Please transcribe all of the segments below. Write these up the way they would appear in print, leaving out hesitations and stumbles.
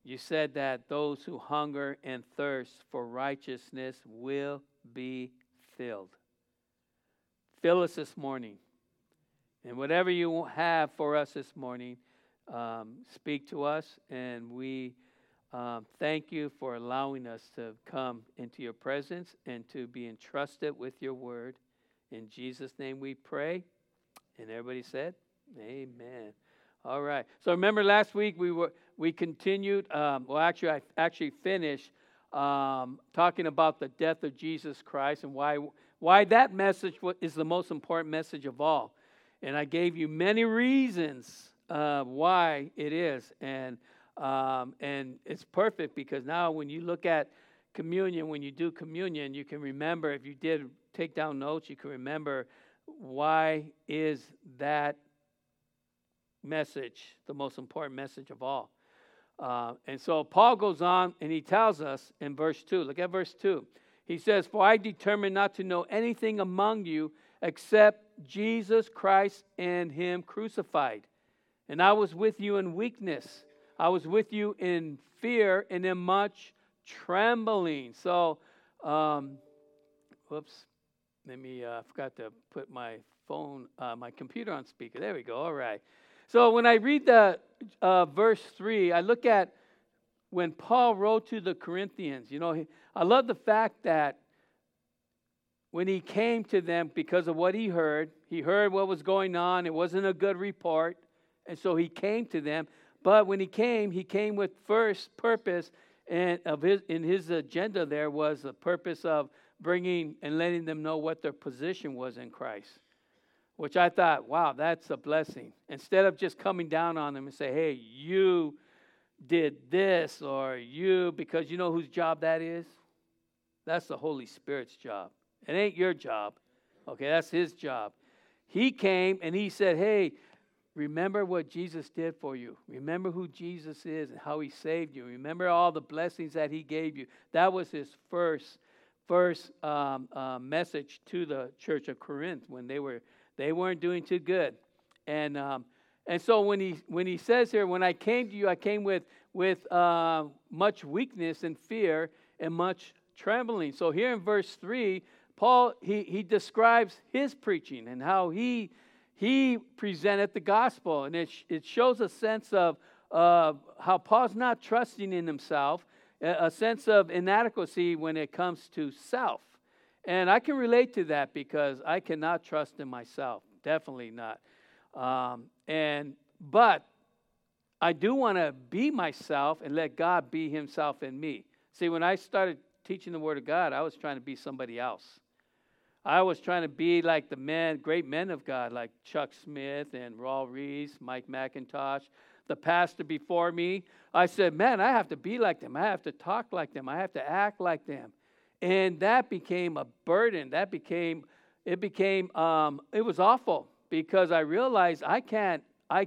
You said that those who hunger and thirst for righteousness will be filled. Fill us this morning. And whatever you have for us this morning, speak to us. And we thank you for allowing us to come into your presence and to be entrusted with your word. In Jesus' name we pray. And everybody said, amen. All right. So remember last week we continued. I actually finished talking about the death of Jesus Christ and why that message is the most important message of all. And I gave you many reasons why it is, and it's perfect because now when you look at communion, when you do communion, you can remember. If you did take down notes, you can remember why is that message the most important message of all. And so Paul goes on and he tells us in verse 2, look at verse 2. He says, "For I determined not to know anything among you except Jesus Christ and him crucified. And I was with you in weakness. I was with you in fear and in much trembling." So, whoops. I forgot to put my phone, my computer on speaker. There we go. All right. So when I read the verse 3, I look at when Paul wrote to the Corinthians. I love the fact that when he came to them because of what he heard what was going on. It wasn't a good report. And so he came to them. But when he came with first purpose, and in his agenda there was the purpose of bringing and letting them know what their position was in Christ. Which I thought, wow, that's a blessing. Instead of just coming down on them and say, hey, you did this, or you, because you know whose job that is? That's the Holy Spirit's job. It ain't your job. Okay, that's his job. He came and he said, hey, remember what Jesus did for you. Remember who Jesus is and how he saved you. Remember all the blessings that he gave you. That was his first message to the church of Corinth when they weren't doing too good. And so when he says here, when I came to you, I came with much weakness and fear and much trembling. So here in verse 3, Paul, he describes his preaching and how he presented the gospel. And it shows a sense of how Paul's not trusting in himself, a sense of inadequacy when it comes to self. And I can relate to that because I cannot trust in myself. Definitely not. But I do want to be myself and let God be himself in me. See, when I started teaching the Word of God, I was trying to be somebody else. I was trying to be like the great men of God, like Chuck Smith and Raul Reese, Mike McIntosh, the pastor before me. I said, man, I have to be like them. I have to talk like them. I have to act like them. And that became a burden. It was awful because I realized I can't.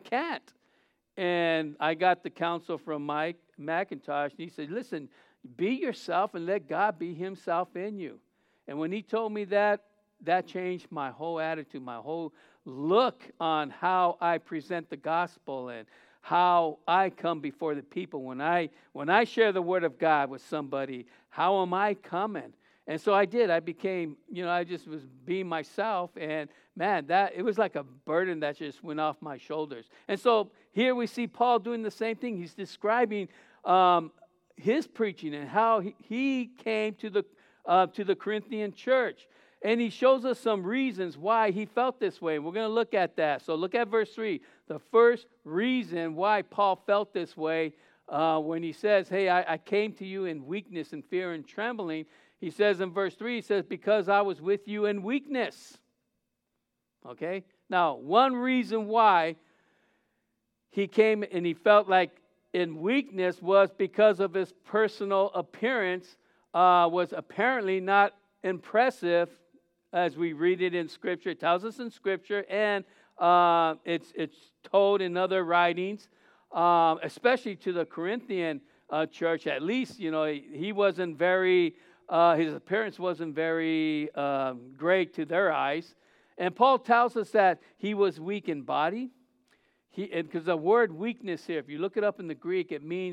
And I got the counsel from Mike McIntosh, and he said, listen, be yourself and let God be himself in you. And when he told me that changed my whole attitude, my whole look on how I present the gospel and how I come before the people. When I share the word of God with somebody, how am I coming? And so I did. I became, I just was being myself. And man, it was like a burden that just went off my shoulders. And so here we see Paul doing the same thing. He's describing his preaching and how he came to the Corinthian church. And he shows us some reasons why he felt this way. We're going to look at that. So look at verse 3. The first reason why Paul felt this way when he says, hey, I came to you in weakness and fear and trembling. He says in verse 3, he says, because I was with you in weakness. Okay? Now, one reason why he came and he felt like in weakness was because of his personal appearance was apparently not impressive as we read it in Scripture. It tells us in Scripture, and it's told in other writings, especially to the Corinthian church. At least, he wasn't very, his appearance wasn't very great to their eyes. And Paul tells us that he was weak in body. Because the word weakness here, if you look it up in the Greek, it means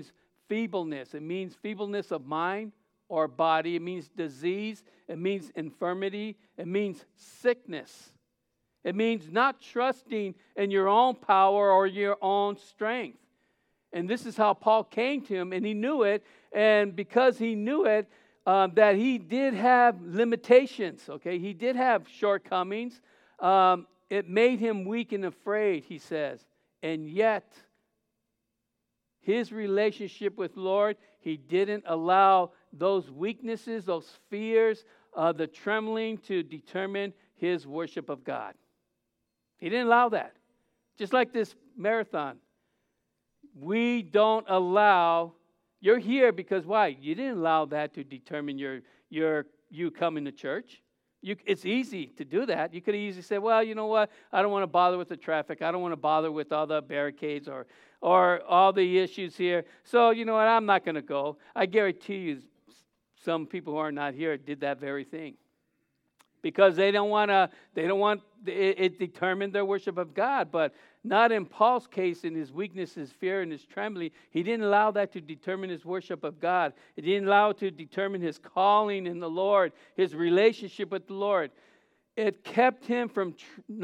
feebleness. It means feebleness of mind or body. It means disease. It means infirmity. It means sickness. It means not trusting in your own power or your own strength. And this is how Paul came to him, and he knew it. And because he knew it, that he did have limitations, okay? He did have shortcomings. It made him weak and afraid, he says. And yet, his relationship with Lord, he didn't allow those weaknesses, those fears, the trembling to determine his worship of God. He didn't allow that. Just like this marathon. We don't allow, you're here because why? You didn't allow that to determine you coming to church. It's easy to do that. You could easily say, well, you know what? I don't want to bother with the traffic. I don't want to bother with all the barricades or all the issues here. So, you know what? I'm not going to go. I guarantee you some people who are not here did that very thing. Because they don't want it determined their worship of God. But not in Paul's case, in his weakness, his fear, and his trembling. He didn't allow that to determine his worship of God. He didn't allow it to determine his calling in the Lord, his relationship with the Lord. It kept him from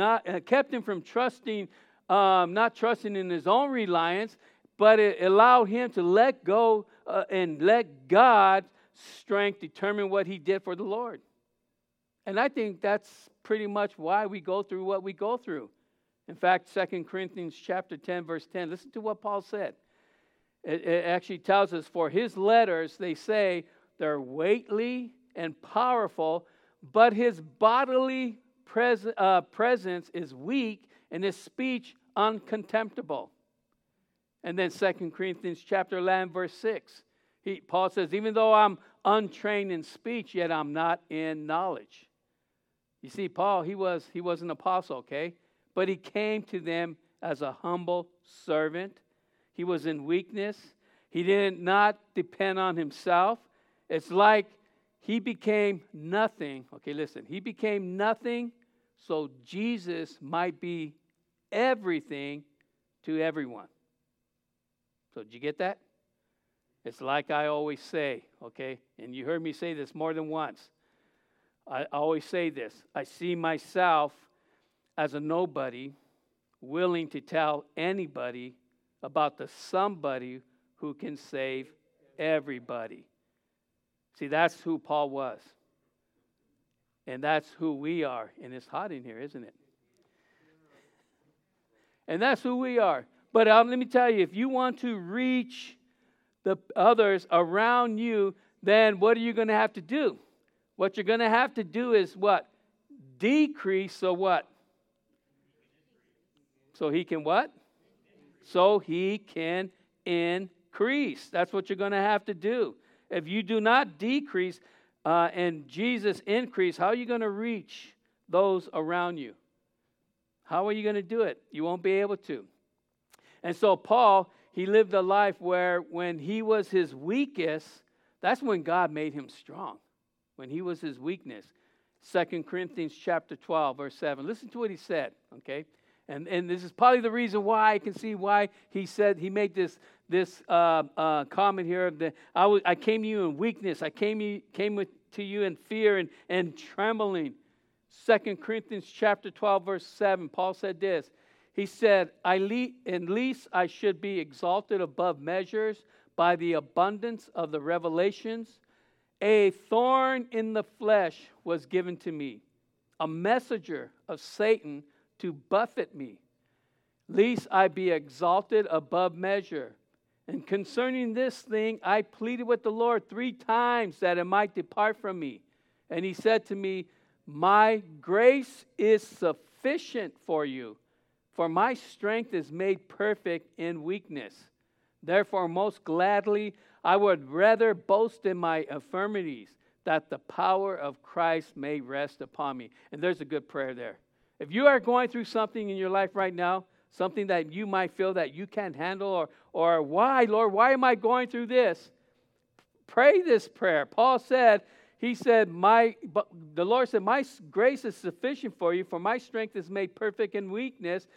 trusting, not trusting in his own reliance, but it allowed him to let go and let God's strength determine what he did for the Lord. And I think that's pretty much why we go through what we go through. In fact, 2 Corinthians chapter 10, verse 10, listen to what Paul said. It actually tells us, for his letters, they say, they're weighty and powerful, but his bodily presence is weak and his speech uncontemptible. And then 2 Corinthians chapter 11, verse 6, Paul says, even though I'm untrained in speech, yet I'm not in knowledge. You see, Paul, he was an apostle, okay? But he came to them as a humble servant. He was in weakness. He did not depend on himself. It's like he became nothing. Okay, listen. He became nothing so Jesus might be everything to everyone. So did you get that? It's like I always say, okay? And you heard me say this more than once. I always say this. I see myself as a nobody willing to tell anybody about the somebody who can save everybody. See, that's who Paul was. And that's who we are. And it's hot in here, isn't it? And that's who we are. But let me tell you, if you want to reach the others around you, then what are you going to have to do? What you're going to have to do is what? Decrease, so what? So he can what? So he can increase. That's what you're going to have to do. If you do not decrease and Jesus increase, how are you going to reach those around you? How are you going to do it? You won't be able to. And so Paul, he lived a life where when he was his weakest, that's when God made him strong. When he was his weakness. 2 Corinthians chapter 12, verse 7. Listen to what he said, okay? And this is probably the reason why I can see why he said, he made this comment here of I came to you in weakness. I came to you in fear and trembling. 2 Corinthians chapter 12, verse 7, Paul said this. He said, at least I should be exalted above measures by the abundance of the revelations. A thorn in the flesh was given to me, a messenger of Satan to buffet me, lest I be exalted above measure. And concerning this thing, I pleaded with the Lord 3 times that it might depart from me. And he said to me, my grace is sufficient for you, for my strength is made perfect in weakness. Therefore, most gladly, I would rather boast in my infirmities, that the power of Christ may rest upon me. And there's a good prayer there. If you are going through something in your life right now, something that you might feel that you can't handle, or why, Lord, why am I going through this? Pray this prayer. Paul said, the Lord said, my grace is sufficient for you, for my strength is made perfect in weakness.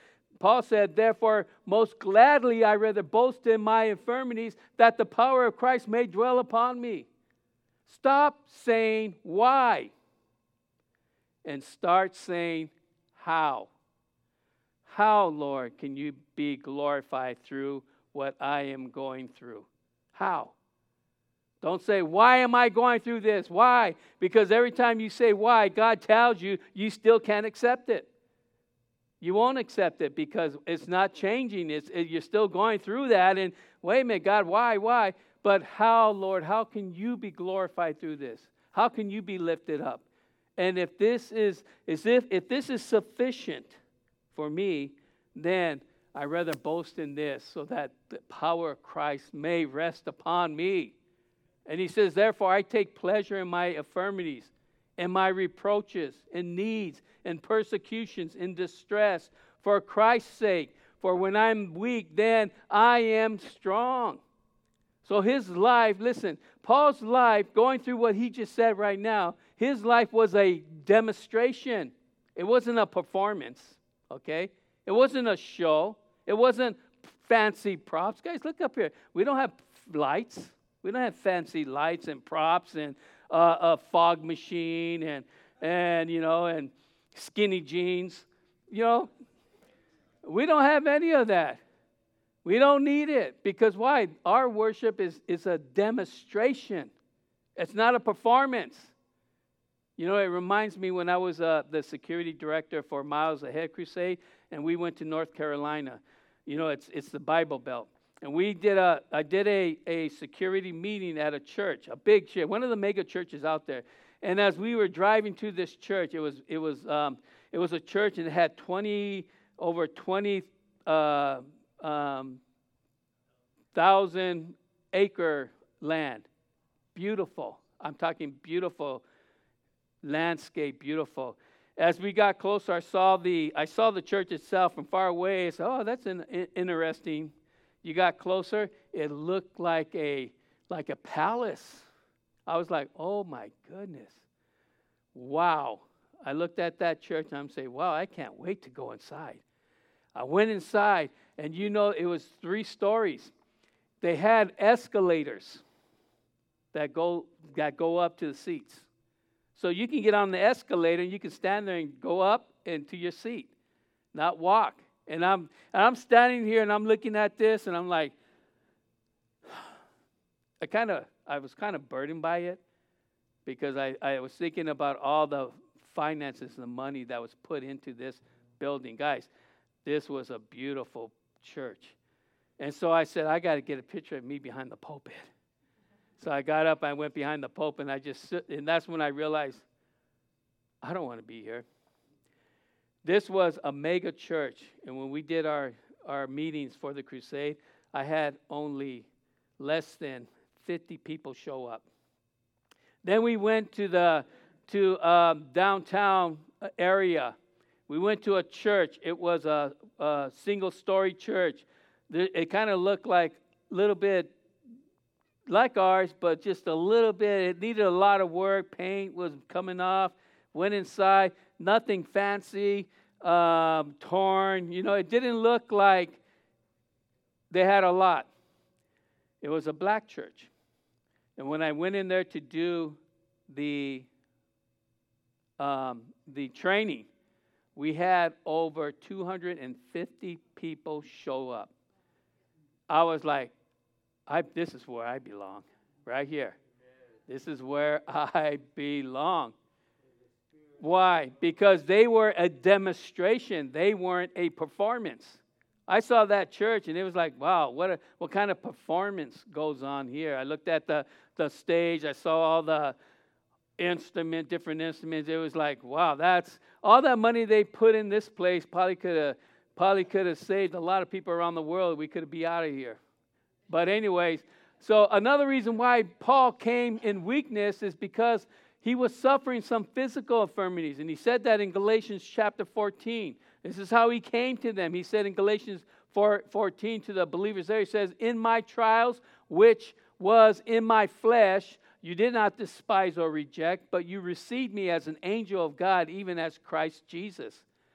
Paul said, therefore, most gladly I rather boast in my infirmities, that the power of Christ may dwell upon me. Stop saying why and start saying how. How, Lord, can you be glorified through what I am going through? How? Don't say, why am I going through this? Why? Because every time you say why, God tells you, you still can't accept it. You won't accept it because it's not changing. You're still going through that. And wait a minute, God, why? But how, Lord, how can you be glorified through this? How can you be lifted up? And if this is sufficient for me, then I rather boast in this so that the power of Christ may rest upon me. And he says, therefore, I take pleasure in my infirmities, in my reproaches, in needs, in persecutions, in distress, for Christ's sake. For when I'm weak, then I am strong. So his life, listen, Paul's life, going through what he just said right now, his life was a demonstration. It wasn't a performance, okay? It wasn't a show. It wasn't fancy props. Guys, look up here. We don't have lights. We don't have fancy lights and props and a fog machine and skinny jeans. You know, we don't have any of that. We don't need it. Because why? Our worship is a demonstration. It's not a performance. You know, it reminds me when I was the security director for Miles Ahead Crusade, and we went to North Carolina. You know, it's the Bible Belt. And I did a security meeting at a church, a big church, one of the mega churches out there. And as we were driving to this church, it was a church and it had over 20,000 acre land. Beautiful. I'm talking beautiful landscape, beautiful. As we got closer, I saw the church itself from far away. I said, "Oh, that's interesting." You got closer, it looked like a palace. I was like, "Oh my goodness, wow!" I looked at that church and I'm saying, "Wow, I can't wait to go inside." I went inside, and it was 3 stories. They had escalators that go up to the seats. So you can get on the escalator and you can stand there and go up into your seat, not walk. And I'm standing here and I'm looking at this and I'm like, I was kind of burdened by it because I was thinking about all the finances and the money that was put into this building. Guys, this was a beautiful church. And so I said, I got to get a picture of me behind the pulpit. So I got up, I went behind the pulpit, and I just stood, and that's when I realized, I don't want to be here. This was a mega church, and when we did our meetings for the crusade, I had only less than 50 people show up. Then we went to downtown area. We went to a church. It was a single-story church. It kind of looked like a little bit like ours, but just a little bit. It needed a lot of work. Paint was coming off. Went inside. Nothing fancy, torn. It didn't look like they had a lot. It was a black church. And when I went in there to do the training, we had over 250 people show up. I was like, this is where I belong, right here. This is where I belong. Why? Because they were a demonstration. They weren't a performance. I saw that church and it was like, wow, what kind of performance goes on here? I looked at the stage. I saw all the different instruments. It was like, wow, that's all that money they put in this place probably could have saved a lot of people around the world. We could be out of here. But anyways, so another reason why Paul came in weakness is because he was suffering some physical infirmities. And he said that in Galatians chapter 14. This is how he came to them. He said in Galatians 14 to the believers there, he says, in my trials, which was in my flesh, you did not despise or reject, but you received me as an angel of God, even as Christ Jesus.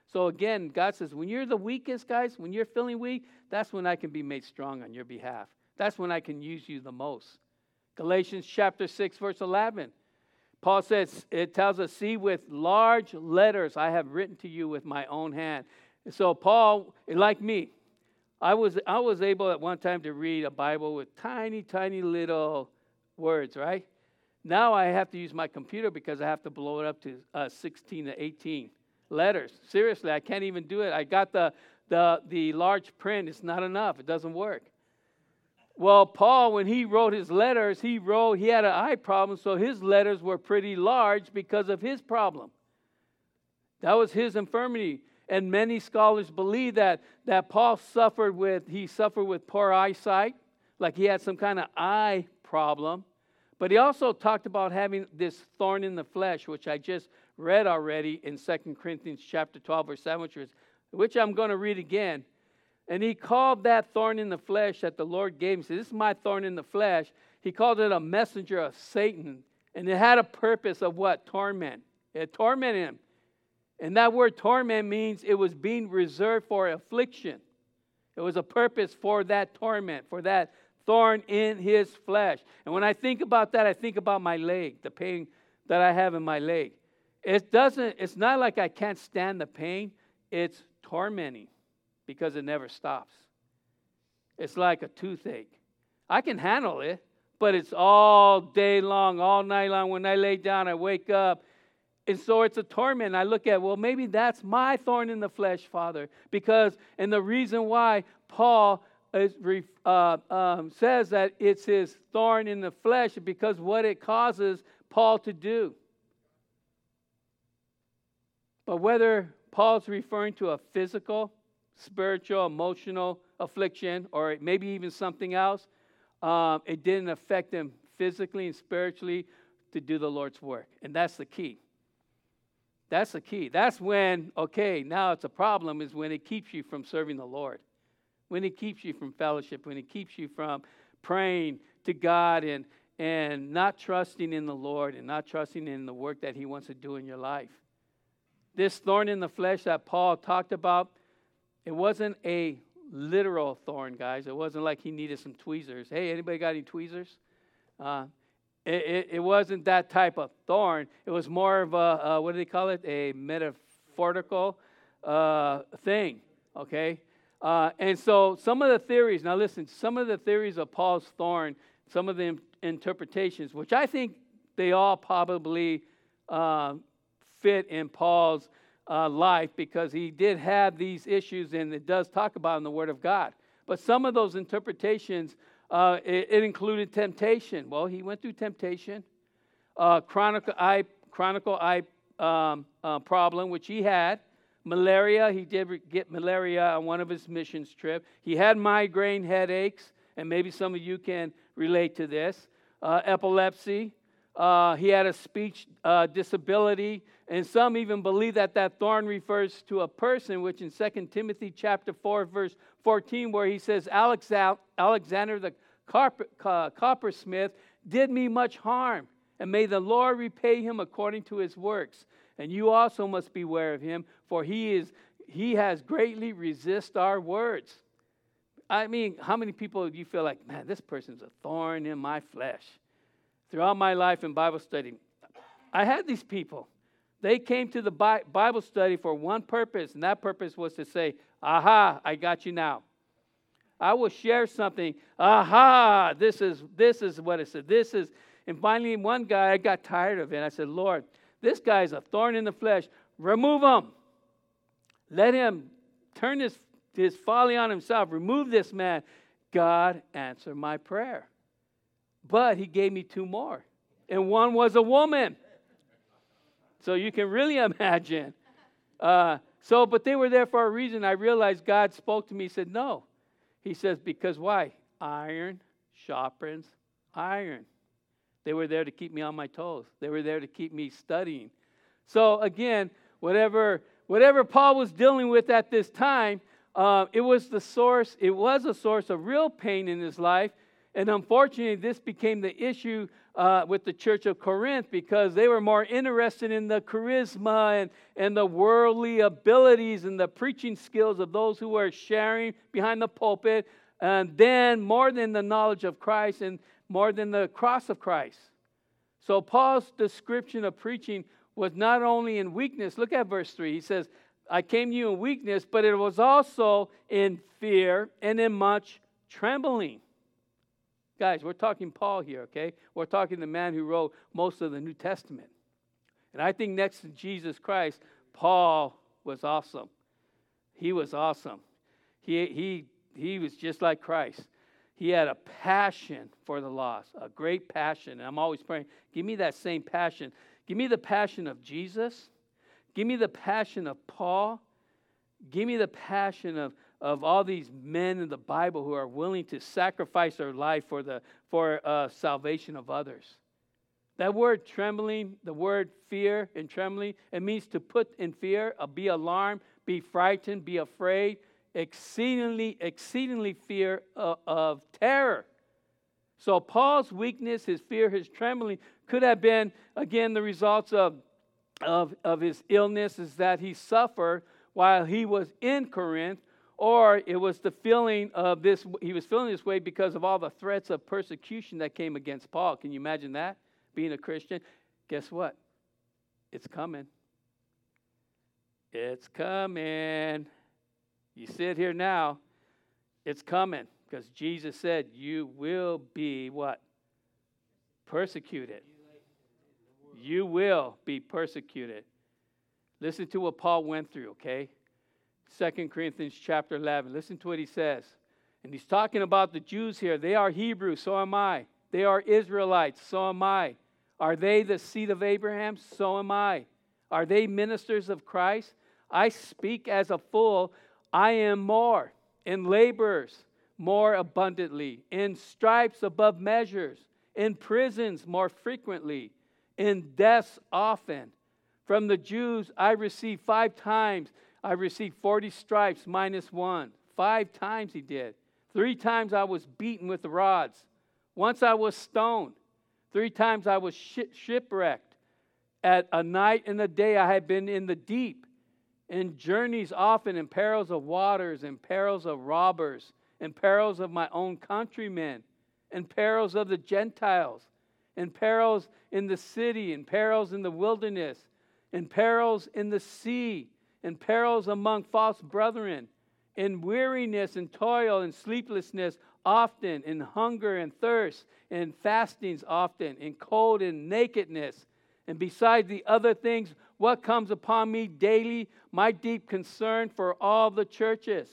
So again, God says, when you're the weakest, guys, when you're feeling weak, that's when I can be made strong on your behalf. That's when I can use you the most. Galatians chapter 6, verse 11. Paul says, it tells us, see, with large letters I have written to you with my own hand. And so Paul, like me, I was able at one time to read a Bible with tiny, tiny little words, right? Now I have to use my computer because I have to blow it up to 16 to 18 letters. Seriously, I can't even do it. I got the large print. It's not enough. It doesn't work. Well, Paul, when he wrote his letters, he had an eye problem, so his letters were pretty large because of his problem. That was his infirmity. And many scholars believe that Paul suffered with poor eyesight, like he had some kind of eye problem. But he also talked about having this thorn in the flesh, which I just read already in 2 Corinthians chapter 12, verse 7, which I'm going to read again. And he called that thorn in the flesh that the Lord gave him. He said, this is my thorn in the flesh. He called it a messenger of Satan. And it had a purpose of what? Torment. It tormented him. And that word torment means it was being reserved for affliction. It was a purpose for that torment, for that thorn in his flesh. And when I think about that, I think about my leg, the pain that I have in my leg. It's not like I can't stand the pain. It's tormenting because it never stops. It's like a toothache. I can handle it, but it's all day long, all night long. When I lay down, I wake up. And so it's a torment. I look at, well, maybe that's my thorn in the flesh, Father. And the reason why Paul says that it's his thorn in the flesh is because what it causes Paul to do. But whether Paul's referring to a physical, spiritual, emotional affliction, or maybe even something else, it didn't affect him physically and spiritually to do the Lord's work. And that's the key. That's the key. That's when, now it's a problem, is when it keeps you from serving the Lord. When it keeps you from fellowship, when it keeps you from praying to God and not trusting in the Lord and not trusting in the work that he wants to do in your life. This thorn in the flesh that Paul talked about, it wasn't a literal thorn, guys. It wasn't like he needed some tweezers. Hey, anybody got any tweezers? It wasn't that type of thorn. It was more of a, what do they call it? A metaphorical thing, okay? And so some of the theories, now listen, some of the theories of Paul's thorn, some of the interpretations, which I think they all probably fit in Paul's life because he did have these issues, and it does talk about in the Word of God. But some of those interpretations, it included temptation. Well, he went through temptation. Chronic eye problem, which he had. Malaria, he did get malaria on one of his missions trips. He had migraine headaches, and maybe some of you can relate to this. Epilepsy. He had a speech disability, and some even believe that thorn refers to a person, which in 2 Timothy chapter 4, verse 14, where he says, Alexander the coppersmith did me much harm, and may the Lord repay him according to his works. And you also must beware of him, for he has greatly resisted our words. I mean, how many people do you feel like, man, this person's a thorn in my flesh? Throughout my life in Bible study, I had these people. They came to the Bible study for one purpose, and that purpose was to say, aha, I got you now. I will share something. Aha, this is what it said. And finally, one guy, I got tired of it. I said, Lord, this guy is a thorn in the flesh. Remove him. Let him turn his folly on himself. Remove this man. God answered my prayer. But he gave me two more. And one was a woman. So you can really imagine. But they were there for a reason. I realized God spoke to me. He said, no. He says, because why? Iron sharpens iron. They were there to keep me on my toes. They were there to keep me studying. So again, whatever Paul was dealing with at this time, it was a source of real pain in his life. And unfortunately, this became the issue with the church of Corinth, because they were more interested in the charisma and the worldly abilities and the preaching skills of those who were sharing behind the pulpit, and then more than the knowledge of Christ and more than the cross of Christ. So Paul's description of preaching was not only in weakness. Look at verse 3. He says, I came to you in weakness, but it was also in fear and in much trembling. Guys, we're talking Paul here, okay? We're talking the man who wrote most of the New Testament. And I think next to Jesus Christ, Paul was awesome. He was awesome. He was just like Christ. He had a passion for the lost, a great passion. And I'm always praying, give me that same passion. Give me the passion of Jesus. Give me the passion of Paul. Give me the passion of all these men in the Bible who are willing to sacrifice their life for salvation of others. That word trembling, the word fear and trembling, it means to put in fear, be alarmed, be frightened, be afraid, exceedingly fear of terror. So Paul's weakness, his fear, his trembling could have been, again, the results of his illness, is that he suffered while he was in Corinth, or it was the feeling of this, he was feeling this way because of all the threats of persecution that came against Paul. Can you imagine that? Being a Christian? Guess what? It's coming. It's coming. You sit here now, it's coming, because Jesus said you will be what? Persecuted. You will be persecuted. Listen to what Paul went through, okay? 2 Corinthians chapter 11. Listen to what he says. And he's talking about the Jews here. They are Hebrews, so am I. They are Israelites, so am I. Are they the seed of Abraham? So am I. Are they ministers of Christ? I speak as a fool. I am more. In labors, more abundantly. In stripes, above measures. In prisons, more frequently. In deaths, often. From the Jews, I received 5 times. I received 40 stripes minus 1. 5 times he did. 3 times I was beaten with rods. Once I was stoned. 3 times I was shipwrecked. At a night and a day I had been in the deep. In journeys often, in perils of waters, in perils of robbers, in perils of my own countrymen, in perils of the Gentiles, in perils in the city, in perils in the wilderness, in perils in the sea, in perils among false brethren, in weariness and toil and sleeplessness often, in hunger and thirst, in fastings often, in cold and nakedness. And besides the other things, what comes upon me daily, my deep concern for all the churches.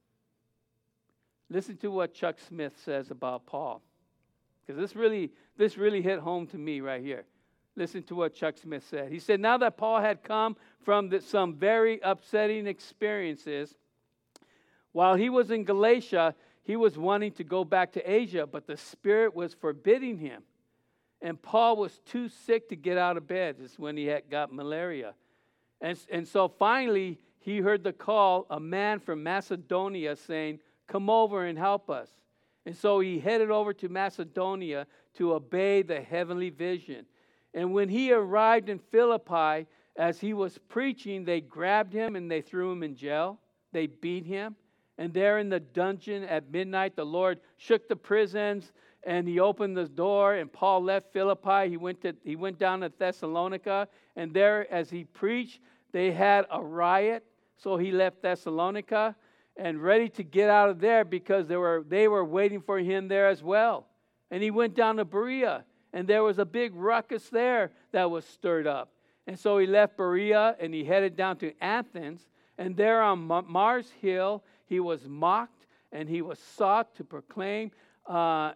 Listen to what Chuck Smith says about Paul, because this really hit home to me right here. Listen to what Chuck Smith said. He said, now that Paul had come from some very upsetting experiences, while he was in Galatia, he was wanting to go back to Asia, but the Spirit was forbidding him. And Paul was too sick to get out of bed. This is when he had got malaria. And so finally, he heard the call, a man from Macedonia saying, come over and help us. And so he headed over to Macedonia to obey the heavenly vision. And when he arrived in Philippi, as he was preaching, they grabbed him and they threw him in jail. They beat him. And there in the dungeon at midnight, the Lord shook the prisons and he opened the door, and Paul left Philippi. He went down to Thessalonica, and there as he preached, they had a riot. So he left Thessalonica and ready to get out of there because they were waiting for him there as well. And he went down to Berea, and there was a big ruckus there that was stirred up. And so he left Berea and he headed down to Athens. And there on Mars Hill, he was mocked and he was sought to proclaim, to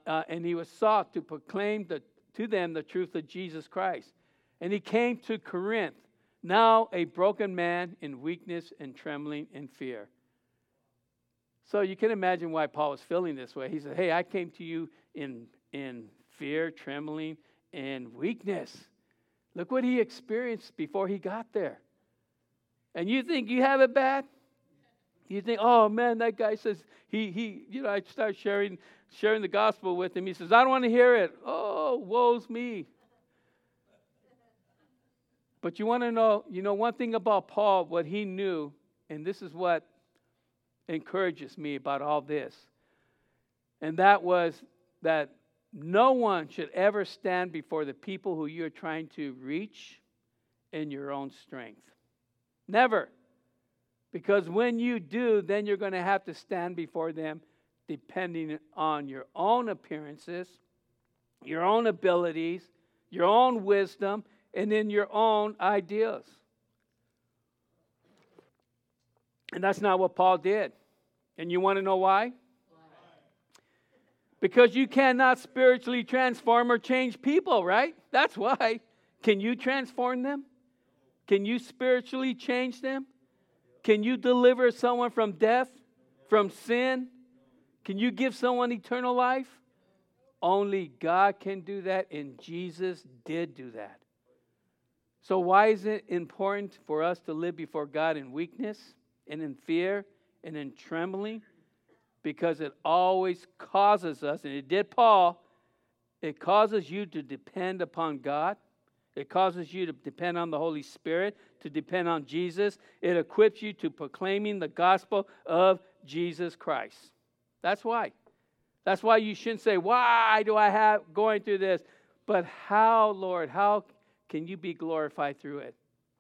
them the truth of Jesus Christ. And he came to Corinth, now a broken man in weakness and trembling and fear. So you can imagine why Paul was feeling this way. He said, hey, I came to you in fear, trembling, and weakness. Look what he experienced before he got there. And you think you have it bad? You think, oh man, that guy says I start sharing the gospel with him. He says, I don't want to hear it. Oh, woe's me. But you want to know, one thing about Paul, what he knew, and this is what encourages me about all this, and that was that no one should ever stand before the people who you're trying to reach in your own strength. Never. Because when you do, then you're going to have to stand before them depending on your own appearances, your own abilities, your own wisdom, and in your own ideas. And that's not what Paul did. And you want to know why? Because you cannot spiritually transform or change people, right? That's why. Can you transform them? Can you spiritually change them? Can you deliver someone from death, from sin? Can you give someone eternal life? Only God can do that, and Jesus did do that. So why is it important for us to live before God in weakness and in fear and in trembling? Because it always causes us, and it did Paul, it causes you to depend upon God. It causes you to depend on the Holy Spirit, to depend on Jesus. It equips you to proclaiming the gospel of Jesus Christ. That's why. That's why you shouldn't say, why do I have going through this? But how, Lord, how can you be glorified through it?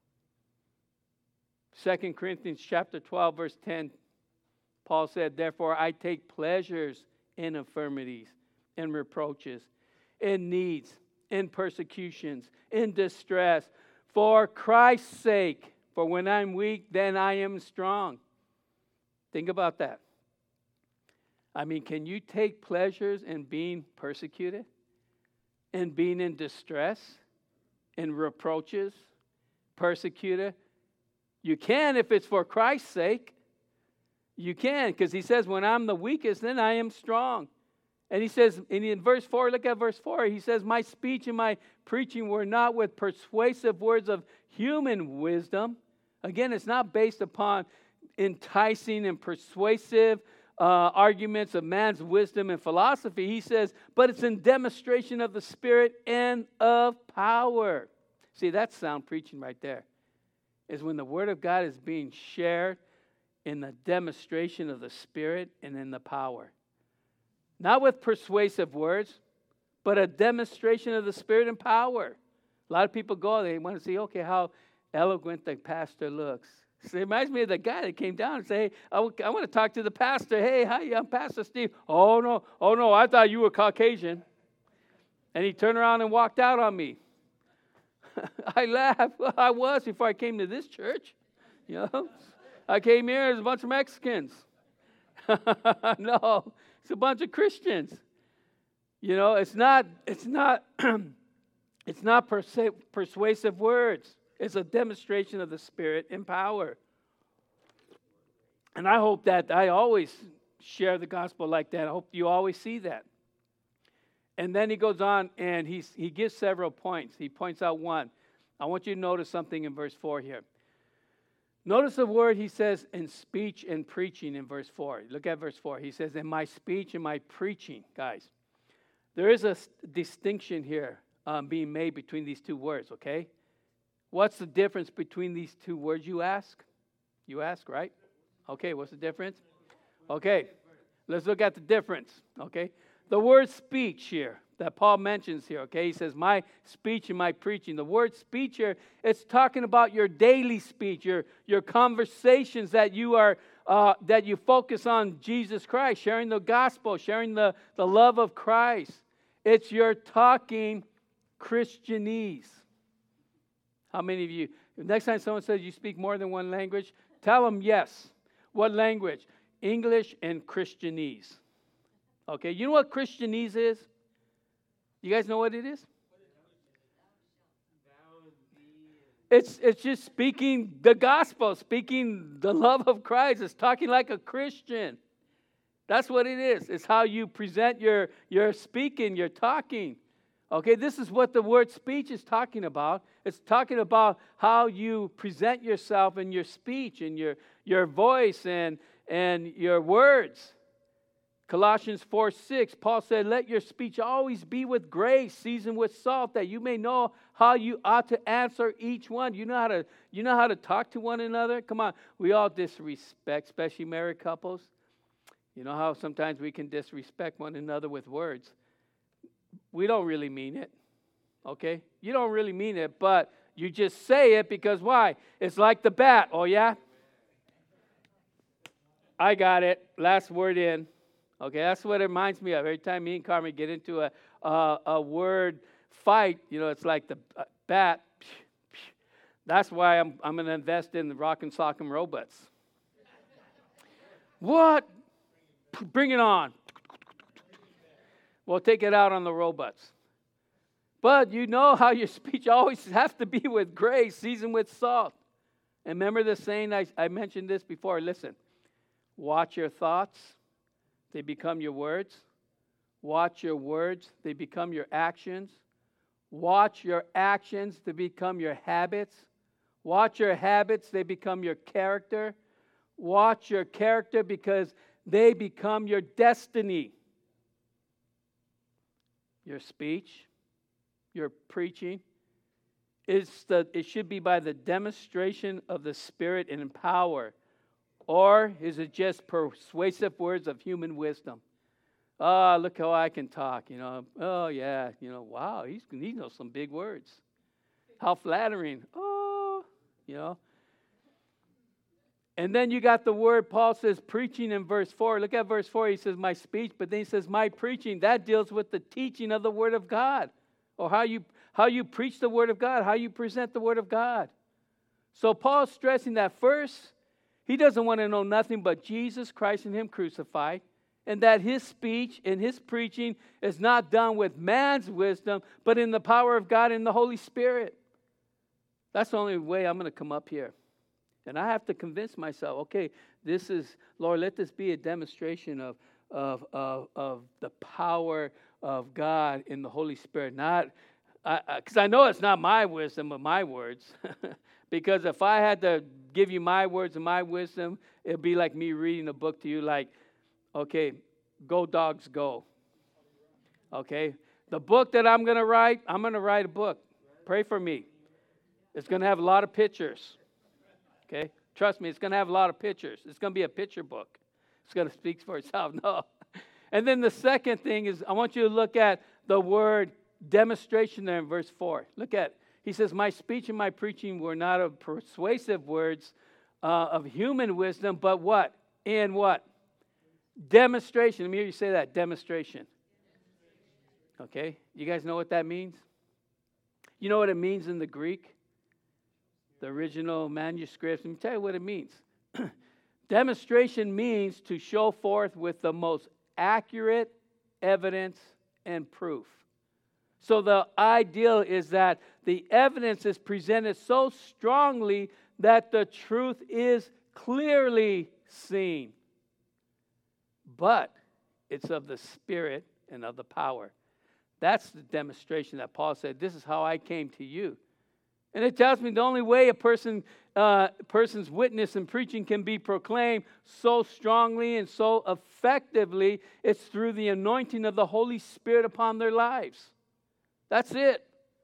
2 Corinthians chapter 12, verse 10, Paul said, therefore I take pleasures in infirmities, in reproaches, in needs, in persecutions, in distress, for Christ's sake. For when I'm weak, then I am strong. Think about that. I mean, can you take pleasures in being persecuted, in being in distress, in reproaches, persecuted? You can if it's for Christ's sake. You can, because he says, when I'm the weakest, then I am strong. And he says, in verse 4, look at verse 4, he says, my speech and my preaching were not with persuasive words of human wisdom. Again, it's not based upon enticing and persuasive arguments of man's wisdom and philosophy. He says, but it's in demonstration of the Spirit and of power. See, that's sound preaching right there. Is when the Word of God is being shared in the demonstration of the Spirit and in the power. Not with persuasive words, but a demonstration of the Spirit and power. A lot of people go, they want to see, okay, how eloquent the pastor looks. So it reminds me of the guy that came down and said, hey, I want to talk to the pastor. Hey, hi, I'm Pastor Steve. Oh, no, I thought you were Caucasian. And he turned around and walked out on me. I laughed. Well, I was before I came to this church. I came here, there's a bunch of Mexicans. No, it's a bunch of Christians. It's not it's not persuasive words. It's a demonstration of the Spirit and power. And I hope that I always share the gospel like that. I hope you always see that. And then he goes on and he gives several points. He points out one. I want you to notice something in verse 4 here. Notice the word he says in speech and preaching in verse 4. Look at verse 4. He says, in my speech and my preaching, guys. There is a distinction here being made between these two words, okay? What's the difference between these two words, you ask? You ask, right? Okay, what's the difference? Okay, let's look at the difference, okay? The word speech here that Paul mentions here, okay? He says, my speech and my preaching. The word speech here, it's talking about your daily speech, your conversations that you are, that you focus on Jesus Christ, sharing the gospel, sharing the love of Christ. It's your talking Christianese. How many of you, next time someone says you speak more than one language, tell them yes. What language? English and Christianese. Okay, you know what Christianese is? You guys know what it is? It's just speaking the gospel, speaking the love of Christ. It's talking like a Christian. That's what it is. It's how you present your speaking, your talking. Okay, this is what the word speech is talking about. It's talking about how you present yourself in your speech and your voice and and your words. Colossians 4:6, Paul said, let your speech always be with grace, seasoned with salt, that you may know how you ought to answer each one. You know how to talk to one another? Come on, we all disrespect, especially married couples. You know how sometimes we can disrespect one another with words. We don't really mean it, okay? You don't really mean it, but you just say it because why? It's like the bat. Oh, yeah? I got it. Last word in. Okay, that's what it reminds me of. Every time me and Carmen get into a word fight, it's like the bat. That's why I'm going to invest in the Rock and Sock'em robots. What? Bring it on. We'll take it out on the robots. But you know how your speech always has to be with grace, seasoned with salt. And remember the saying, I mentioned this before. Listen, watch your thoughts. They become your words. Watch your words. They become your actions. Watch your actions. They become your habits. Watch your habits. They become your character. Watch your character because they become your destiny. Your speech, your preaching, it should be by the demonstration of the Spirit and in power. Or is it just persuasive words of human wisdom? Oh, look how I can talk, Oh, yeah, wow, he knows some big words. How flattering. Oh, And then you got the word, Paul says, preaching in verse 4. Look at verse 4. He says, my speech, but then he says, my preaching. That deals with the teaching of the Word of God. Or how you preach the Word of God, how you present the Word of God. So Paul's stressing that first, he doesn't want to know nothing but Jesus Christ and Him crucified, and that his speech and his preaching is not done with man's wisdom, but in the power of God and the Holy Spirit. That's the only way I'm going to come up here. And I have to convince myself, okay, Lord, let this be a demonstration of the power of God in the Holy Spirit. Not, because I know it's not my wisdom, but my words. Because if I had to give you my words and my wisdom, it'd be like me reading a book to you like, okay, go dogs go. Okay? The book that I'm going to write a book. Pray for me. It's going to have a lot of pictures. Okay? Trust me, it's going to have a lot of pictures. It's going to be a picture book. It's going to speak for itself. No. And then the second thing is I want you to look at the word demonstration there in verse 4. Look at it. He says, my speech and my preaching were not of persuasive words of human wisdom, but what? In what? Demonstration. Let me hear you say that. Demonstration. Okay? You guys know what that means? You know what it means in the Greek? The original manuscripts. Let me tell you what it means. Demonstration means to show forth with the most accurate evidence and proof. So the ideal is that the evidence is presented so strongly that the truth is clearly seen. But it's of the Spirit and of the power. That's the demonstration that Paul said, this is how I came to you. And it tells me the only way a person's witness and preaching can be proclaimed so strongly and so effectively, it's through the anointing of the Holy Spirit upon their lives. That's it.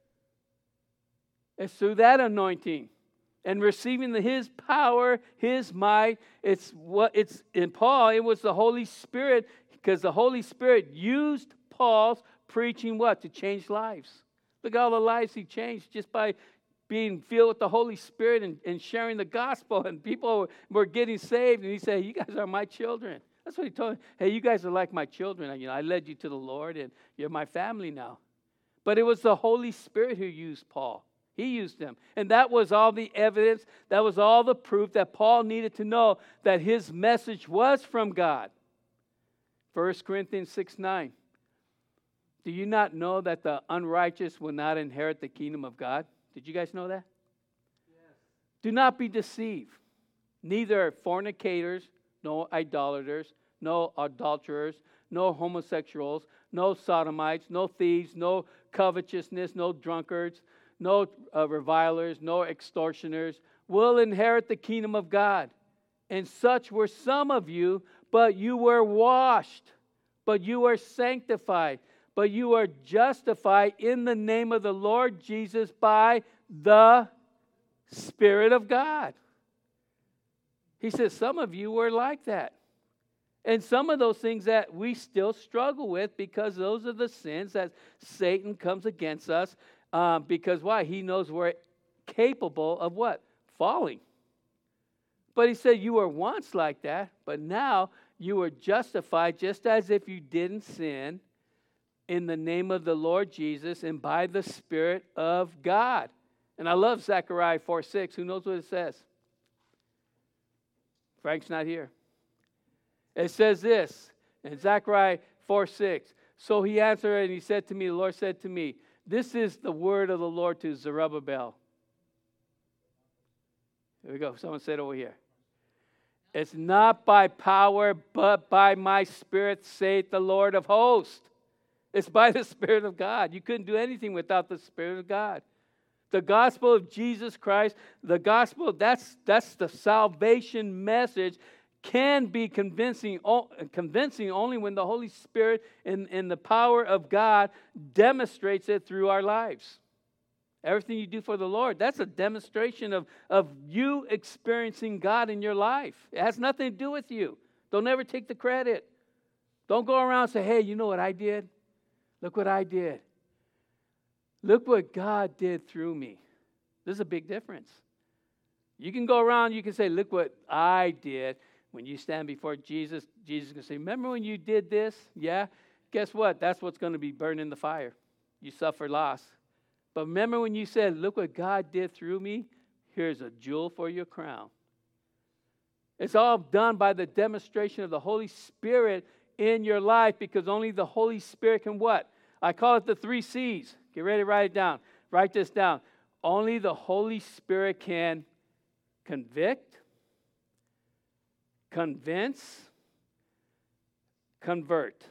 It's through that anointing and receiving His power, His might. It's in Paul. It was the Holy Spirit, because the Holy Spirit used Paul's preaching to change lives. Look at all the lives he changed just by being filled with the Holy Spirit and sharing the gospel, and people were getting saved. And he said, "You guys are my children." That's what he told me. Hey, you guys are like my children. I led you to the Lord, and you're my family now. But it was the Holy Spirit who used Paul. He used him. And that was all the evidence, that was all the proof that Paul needed to know that his message was from God. 1 Corinthians 6:9. Do you not know that the unrighteous will not inherit the kingdom of God? Did you guys know that? Yes. Do not be deceived. Neither fornicators, no idolaters, no adulterers, no homosexuals, no sodomites, no thieves, no covetousness, no drunkards, no revilers, no extortioners will inherit the kingdom of God. and such were some of you, but you were washed, but you were sanctified, but you are justified in the name of the Lord Jesus by the Spirit of God. He says some of you were like that. And some of those things that we still struggle with, because those are the sins that Satan comes against us. Because why? He knows we're capable of what? Falling. But he said you were once like that, but now you are justified just as if you didn't sin, in the name of the Lord Jesus and by the Spirit of God. And I love Zechariah 4:6. Who knows what it says? Frank's not here. It says this in Zechariah 4:6. So he answered and he said to me, the Lord said to me, this is the word of the Lord to Zerubbabel. Here we go. Someone said over here. It's not by power, but by my Spirit, saith the Lord of hosts. It's by the Spirit of God. You couldn't do anything without the Spirit of God. The gospel of Jesus Christ, the gospel, that's the salvation message, can be convincing only when the Holy Spirit and the power of God demonstrates it through our lives. Everything you do for the Lord, that's a demonstration of you experiencing God in your life. It has nothing to do with you. Don't ever take the credit. Don't go around and say, hey, you know what I did? Look what I did. Look what God did through me. There's a big difference. You can go around, you can say, look what I did. When you stand before Jesus, Jesus is going to say, remember when you did this? Yeah? Guess what? That's what's going to be burned in the fire. You suffer loss. But remember when you said, look what God did through me? Here's a jewel for your crown. It's all done by the demonstration of the Holy Spirit in your life, because only the Holy Spirit can what? I call it the 3 C's. Get ready to write it down. Write this down. Only the Holy Spirit can convict, convince, convert.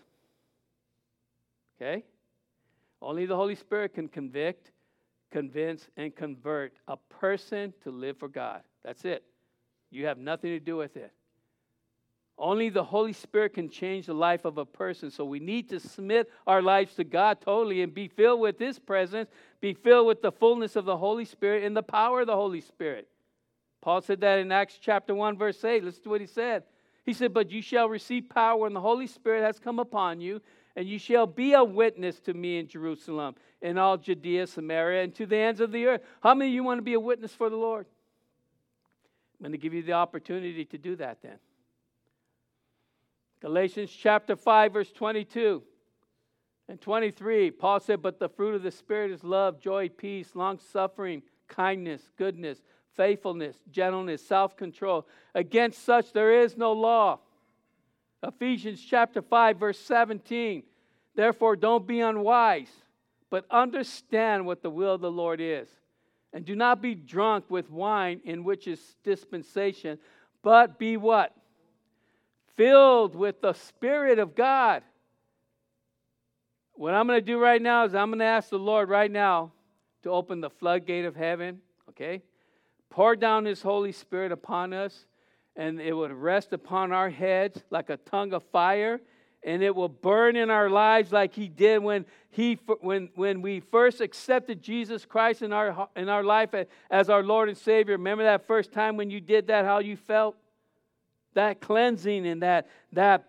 Okay? Only the Holy Spirit can convict, convince, and convert a person to live for God. That's it. You have nothing to do with it. Only the Holy Spirit can change the life of a person. So we need to submit our lives to God totally and be filled with His presence, be filled with the fullness of the Holy Spirit and the power of the Holy Spirit. Paul said that in Acts chapter 1, verse 8. Listen to what he said. He said, but you shall receive power when the Holy Spirit has come upon you, and you shall be a witness to me in Jerusalem, in all Judea, Samaria, and to the ends of the earth. How many of you want to be a witness for the Lord? I'm going to give you the opportunity to do that then. Galatians chapter 5, verse 22 and 23. Paul said, but the fruit of the Spirit is love, joy, peace, long-suffering, kindness, goodness, faithfulness, gentleness, self-control. Against such there is no law. Ephesians chapter 5, verse 17. Therefore, don't be unwise, but understand what the will of the Lord is. And do not be drunk with wine, in which is dispensation, but be what? Filled with the Spirit of God. What I'm going to do right now is I'm going to ask the Lord right now to open the floodgate of heaven, okay? Pour down His Holy Spirit upon us, and it would rest upon our heads like a tongue of fire, and it will burn in our lives like He did when we first accepted Jesus Christ in our life as our Lord and Savior. Remember that first time when you did that, how you felt? That cleansing and that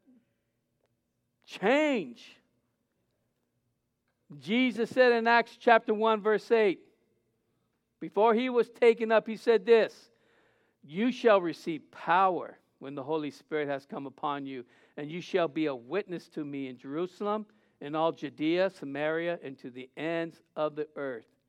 change. Jesus said in Acts chapter 1, verse 8, before He was taken up, He said this, you shall receive power when the Holy Spirit has come upon you, and you shall be a witness to me in Jerusalem, in all Judea, Samaria, and to the ends of the earth.